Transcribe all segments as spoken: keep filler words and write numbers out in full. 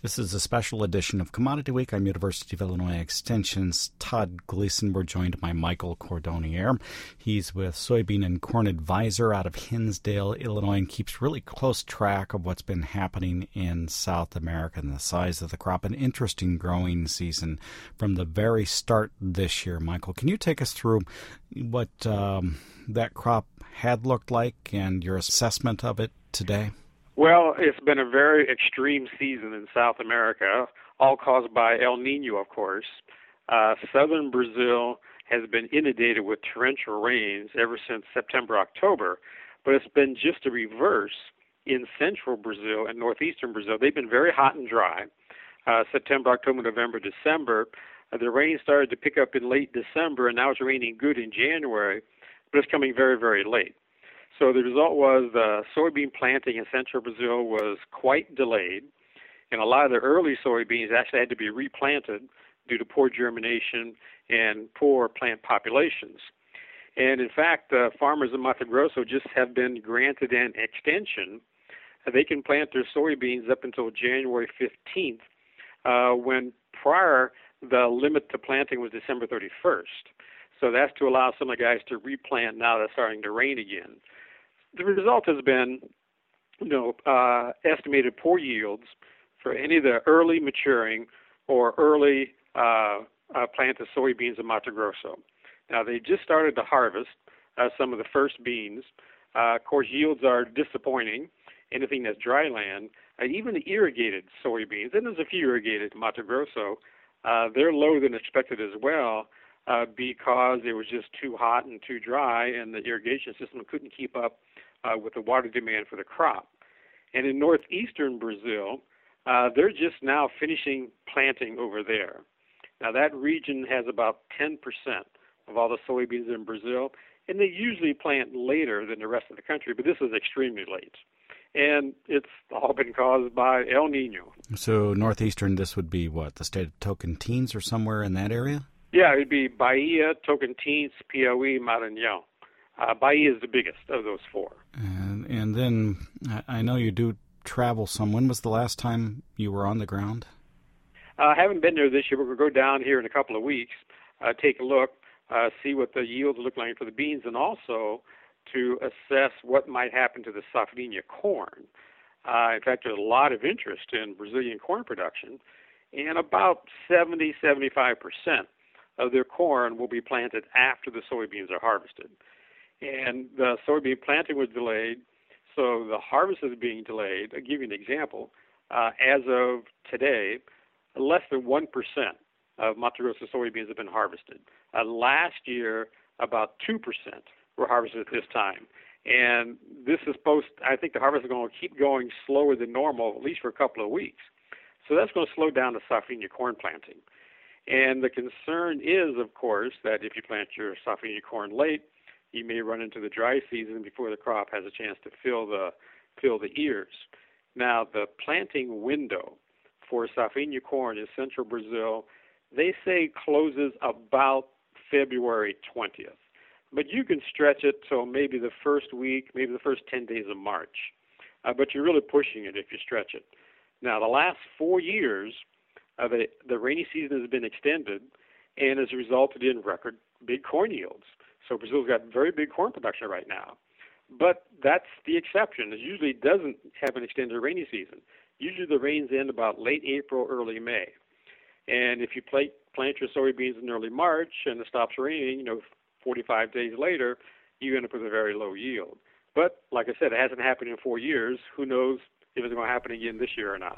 This is a special edition of Commodity Week. I'm University of Illinois Extension's Todd Gleason. We're joined by Michael Cordonnier. He's with Soybean and Corn Advisor out of Hinsdale, Illinois, and keeps really close track of what's been happening in South America and the size of the crop. An interesting growing season from the very start this year. Michael, can you take us through what um, that crop had looked like and your assessment of it today? Well, it's been a very extreme season in South America, all caused by El Nino, of course. Uh, southern Brazil has been inundated with torrential rains ever since September, October, but it's been just a reverse in central Brazil and northeastern Brazil. They've been very hot and dry. Uh, September, October, November, December. Uh, the rain started to pick up in late December, and now it's raining good in January, but it's coming very, very late. So the result was the soybean planting in central Brazil was quite delayed, and a lot of the early soybeans actually had to be replanted due to poor germination and poor plant populations. And in fact, uh, farmers in Mato Grosso just have been granted an extension. Uh, they can plant their soybeans up until January fifteenth, uh, when prior the limit to planting was December thirty-first. So that's to allow some of the guys to replant now that it's starting to rain again. The result has been, you know, uh, estimated poor yields for any of the early maturing or early uh, uh, planted soybeans in Mato Grosso. Now, they just started to harvest uh, some of the first beans. Uh, of course, yields are disappointing. Anything that's dry land, uh, even the irrigated soybeans, and there's a few irrigated in Mato Grosso, uh, they're lower than expected as well uh, because it was just too hot and too dry, and the irrigation system couldn't keep up Uh, with the water demand for the crop. And in northeastern Brazil, uh, they're just now finishing planting over there. Now, that region has about ten percent of all the soybeans in Brazil, and they usually plant later than the rest of the country, but this is extremely late. And it's all been caused by El Nino. So northeastern, this would be what, the state of Tocantins or somewhere in that area? Yeah, it would be Bahia, Tocantins, Piauí, Maranhão. Uh, Bahia is the biggest of those four. And, and then I know you do travel some. When was the last time you were on the ground? Uh, I haven't been there this year. We're going to go down here in a couple of weeks, uh, take a look, uh, see what the yields look like for the beans, and also to assess what might happen to the safrinha corn. Uh, in fact, there's a lot of interest in Brazilian corn production, and about seventy, seventy-five percent of their corn will be planted after the soybeans are harvested. And the soybean planting was delayed, so the harvest is being delayed. I'll give you an example. Uh, as of today, less than one percent of Mato Grosso soybeans have been harvested. Uh, last year, about two percent were harvested at this time. And this is supposed, I think the harvest is going to keep going slower than normal, at least for a couple of weeks. So that's going to slow down the safrinha corn planting. And the concern is, of course, that if you plant your safrinha corn late, you may run into the dry season before the crop has a chance to fill the fill the ears. Now, the planting window for safrinha corn in central Brazil, they say closes about February twentieth. But you can stretch it till maybe the first week, maybe the first ten days of March. Uh, but you're really pushing it if you stretch it. Now, the last four years, uh, the, the rainy season has been extended and has resulted in record big corn yields. So Brazil's got very big corn production right now. But that's the exception. It usually doesn't have an extended rainy season. Usually the rains end about late April, early May. And if you plant, plant your soybeans in early March and it stops raining, you know, forty-five days later, you end up with a very low yield. But like I said, it hasn't happened in four years. Who knows if it's going to happen again this year or not.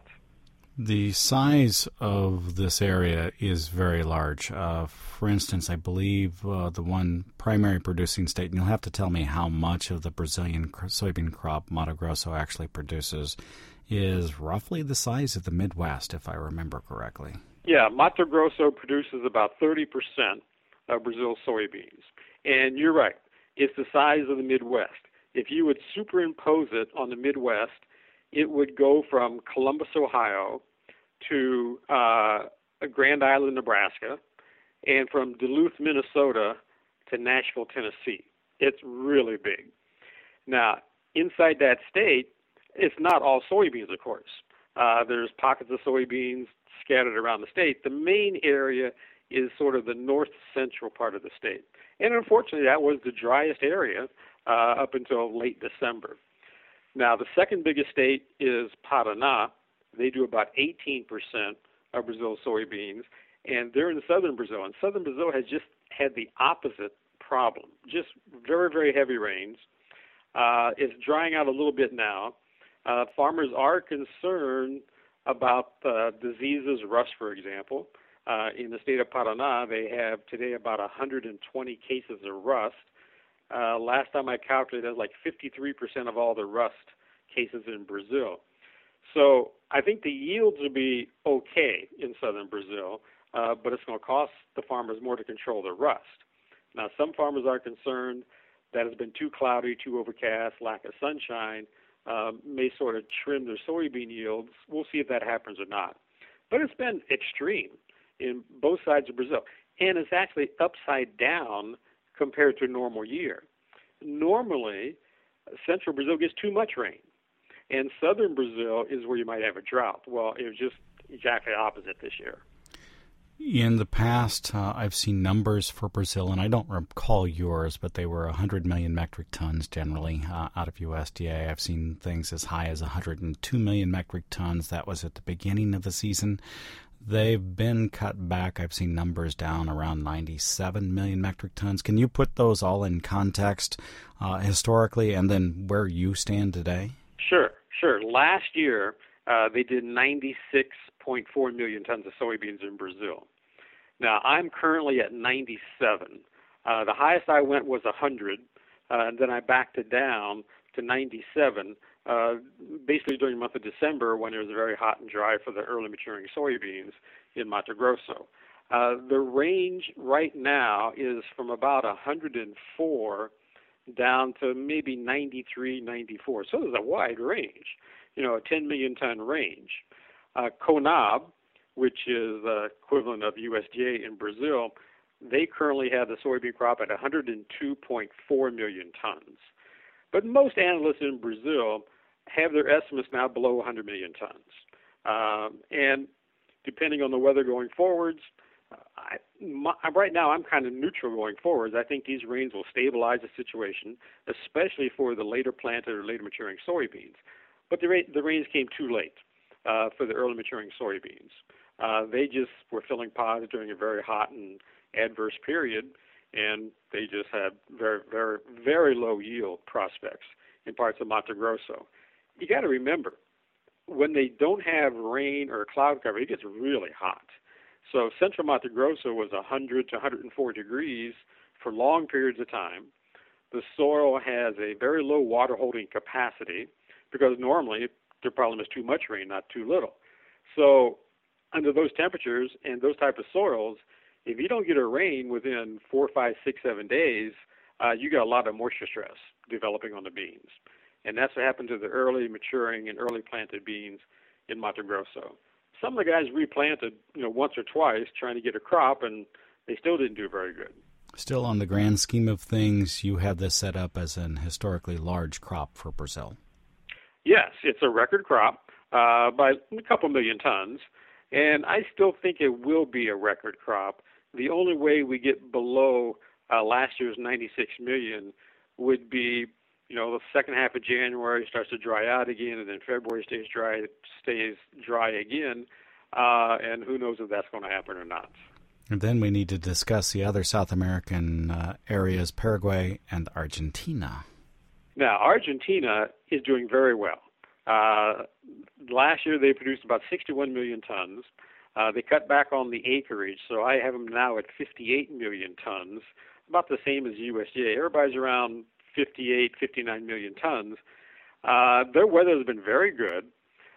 The size of this area is very large. Uh, for instance, I believe uh, the one primary producing state, and you'll have to tell me how much of the Brazilian soybean crop Mato Grosso actually produces, is roughly the size of the Midwest, if I remember correctly. Yeah, Mato Grosso produces about thirty percent of Brazil's soybeans. And you're right, it's the size of the Midwest. If you would superimpose it on the Midwest, it would go from Columbus, Ohio, to uh, Grand Island, Nebraska, and from Duluth, Minnesota, to Nashville, Tennessee. It's really big. Now, inside that state, it's not all soybeans, of course. Uh, there's pockets of soybeans scattered around the state. The main area is sort of the north-central part of the state. And unfortunately, that was the driest area uh, up until late December. Now, the second biggest state is Paraná. They do about eighteen percent of Brazil's soybeans, and they're in southern Brazil. And southern Brazil has just had the opposite problem, just very, very heavy rains. Uh, it's drying out a little bit now. Uh, farmers are concerned about uh, diseases, rust, for example. Uh, in the state of Paraná, they have today about one hundred twenty cases of rust. Uh, last time I calculated, it was like fifty-three percent of all the rust cases in Brazil. So I think the yields will be okay in southern Brazil, uh, but it's going to cost the farmers more to control the rust. Now, some farmers are concerned that it's been too cloudy, too overcast, lack of sunshine, um, may sort of trim their soybean yields. We'll see if that happens or not. But it's been extreme in both sides of Brazil, and it's actually upside down compared to a normal year. Normally, central Brazil gets too much rain, and southern Brazil is where you might have a drought. Well, it was just exactly opposite this year. In the past, uh, I've seen numbers for Brazil, and I don't recall yours, but they were one hundred million metric tons generally uh, out of U S D A. I've seen things as high as one hundred two million metric tons. That was at the beginning of the season. They've been cut back. I've seen numbers down around ninety-seven million metric tons. Can you put those all in context uh, historically and then where you stand today? Sure, sure. Last year, uh, they did ninety-six point four million tons of soybeans in Brazil. Now, I'm currently at ninety-seven. Uh, the highest I went was one hundred, uh, and then I backed it down to ninety-seven, uh, basically during the month of December when it was very hot and dry for the early maturing soybeans in Mato Grosso. Uh, the range right now is from about one hundred four down to maybe ninety-three, ninety-four. So there's a wide range, you know, a ten million ton range. Uh, CONAB, which is the equivalent of U S D A in Brazil, they currently have the soybean crop at one hundred two point four million tons. But most analysts in Brazil have their estimates now below one hundred million tons. Um, and depending on the weather going forwards, I, my, right now I'm kind of neutral going forwards. I think these rains will stabilize the situation, especially for the later planted or later maturing soybeans. But the, ra- the rains came too late uh, for the early maturing soybeans. Uh, they just were filling pods during a very hot and adverse period, and they just had very, very, very low yield prospects in parts of Mato Grosso. You got to remember, when they don't have rain or cloud cover, it gets really hot. So central Mato Grosso was one hundred to one hundred four degrees for long periods of time. The soil has a very low water holding capacity because normally the problem is too much rain, not too little. So under those temperatures and those type of soils, if you don't get a rain within four, five, six, seven days, uh, you got a lot of moisture stress developing on the beans. And that's what happened to the early maturing and early planted beans in Mato Grosso. Some of the guys replanted, you know, once or twice trying to get a crop, and they still didn't do very good. Still, on the grand scheme of things, you have this set up as an historically large crop for Brazil. Yes, it's a record crop uh, by a couple million tons, and I still think it will be a record crop. The only way we get below uh, last year's ninety-six million would be, you know, the second half of January starts to dry out again, and then February stays dry, stays dry again, uh, and who knows if that's going to happen or not. And then we need to discuss the other South American uh, areas, Paraguay and Argentina. Now, Argentina is doing very well. Uh, last year they produced about sixty-one million tons. Uh, they cut back on the acreage, so I have them now at fifty-eight million tons, about the same as U S D A. Everybody's around fifty-eight, fifty-nine million tons. Uh, their weather has been very good,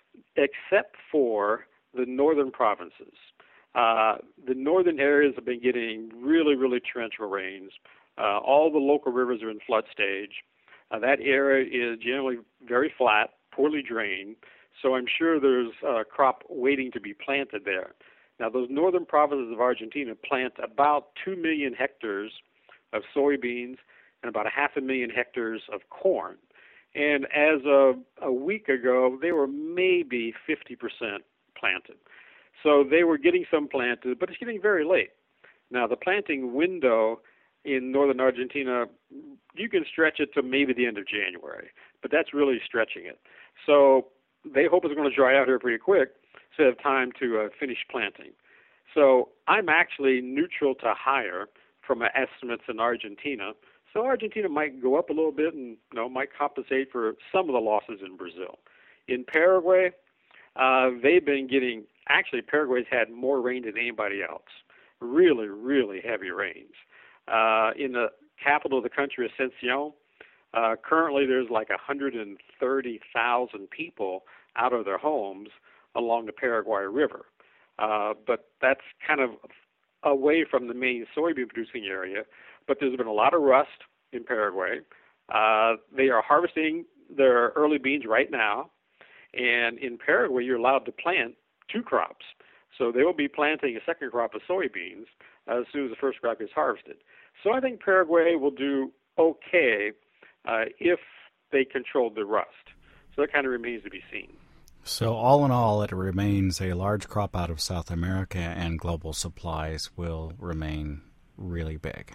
except for the northern provinces. Uh, the northern areas have been getting really, really torrential rains. Uh, all the local rivers are in flood stage. Uh, that area is generally very flat, poorly drained, so I'm sure there's a crop waiting to be planted there. Now, those northern provinces of Argentina plant about two million hectares of soybeans and about a half a million hectares of corn. And as of a week ago, they were maybe fifty percent planted. So they were getting some planted, but it's getting very late. Now, the planting window in northern Argentina, you can stretch it to maybe the end of January, but that's really stretching it. So they hope it's going to dry out here pretty quick so they have time to uh, finish planting. So I'm actually neutral to higher from my estimates in Argentina. So Argentina might go up a little bit and, you know, might compensate for some of the losses in Brazil. In Paraguay, uh, they've been getting, actually Paraguay's had more rain than anybody else. Really, really heavy rains. Uh, in the capital of the country, Asunción, uh, currently there's like one hundred thirty thousand people out of their homes along the Paraguay River. Uh, but that's kind of away from the main soybean producing area. But there's been a lot of rust in Paraguay. Uh, they are harvesting their early beans right now. And in Paraguay, you're allowed to plant two crops. So they will be planting a second crop of soybeans as soon as the first crop is harvested. So I think Paraguay will do okay uh, if they control the rust. So that kind of remains to be seen. So all in all, it remains a large crop out of South America, and global supplies will remain really big.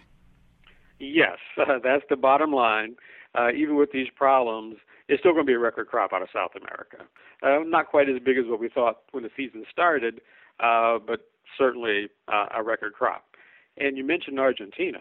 Yes, uh, that's the bottom line. Uh, even with these problems, it's still going to be a record crop out of South America. Uh, not quite as big as what we thought when the season started, uh, but certainly uh, a record crop. And you mentioned Argentina.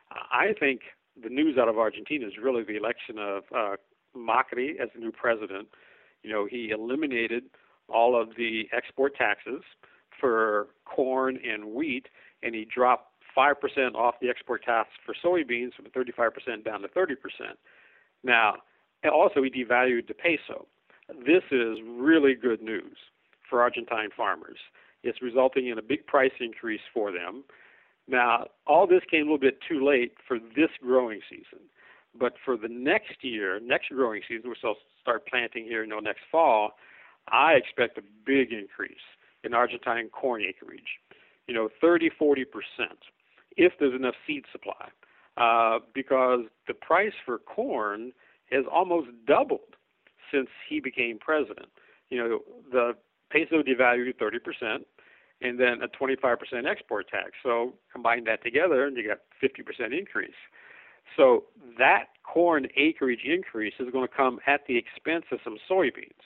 I think the news out of Argentina is really the election of uh, Macri as the new president. You know, he eliminated all of the export taxes for corn and wheat, and he dropped five percent off the export tax for soybeans from thirty-five percent down to thirty percent. Now, also he devalued the peso. This is really good news for Argentine farmers. It's resulting in a big price increase for them. Now, all this came a little bit too late for this growing season. But for the next year, next growing season, which they'll start planting here, you know, next fall, I expect a big increase in Argentine corn acreage, you know, thirty, forty percent, if there's enough seed supply, uh, because the price for corn has almost doubled since he became president. You know, the peso devalued thirty percent, and then a twenty-five percent export tax. So combine that together, and you got fifty percent increase. So that corn acreage increase is going to come at the expense of some soybeans.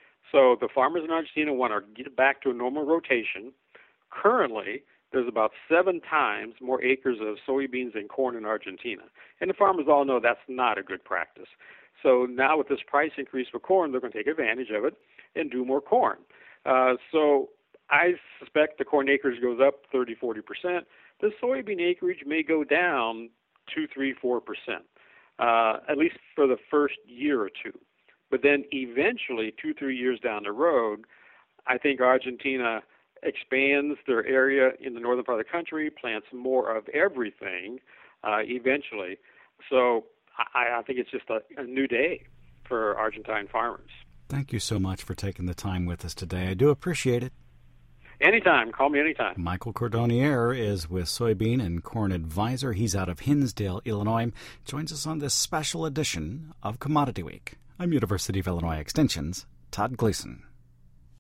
So the farmers in Argentina want to get back to a normal rotation. Currently, there's about seven times more acres of soybeans than corn in Argentina. And the farmers all know that's not a good practice. So now with this price increase for corn, they're going to take advantage of it and do more corn. Uh, so I suspect the corn acreage goes up thirty, forty percent. The soybean acreage may go down two, three, four percent, uh, at least for the first year or two. But then eventually, two, three years down the road, I think Argentina expands their area in the northern part of the country, plants more of everything uh, eventually. So I, I think it's just a, a new day for Argentine farmers. Thank you so much for taking the time with us today. I do appreciate it. Anytime. Call me anytime. Michael Cordonnier is with Soybean and Corn Advisor. He's out of Hinsdale, Illinois. Joins us on this special edition of Commodity Week. I'm University of Illinois Extension's Todd Gleason.